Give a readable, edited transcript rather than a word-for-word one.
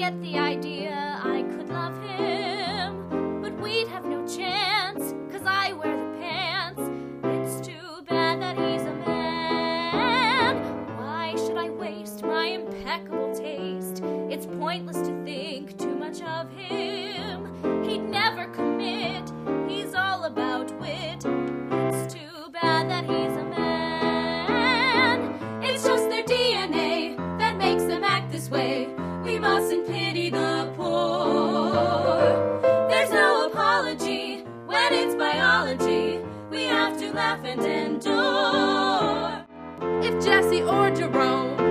get the idea. I could love him, but we'd have no chance, 'cause I wear the pants. It's too bad that he's a man. Why should I waste my impeccable taste? It's pointless to think too much of him. He'd never commit, he's all about wit. It's too bad that he's a man. It's just their DNA that makes them act this way. We mustn't pity the poor. There's no apology when it's biology. We have to laugh and endure. If Jesse or Jerome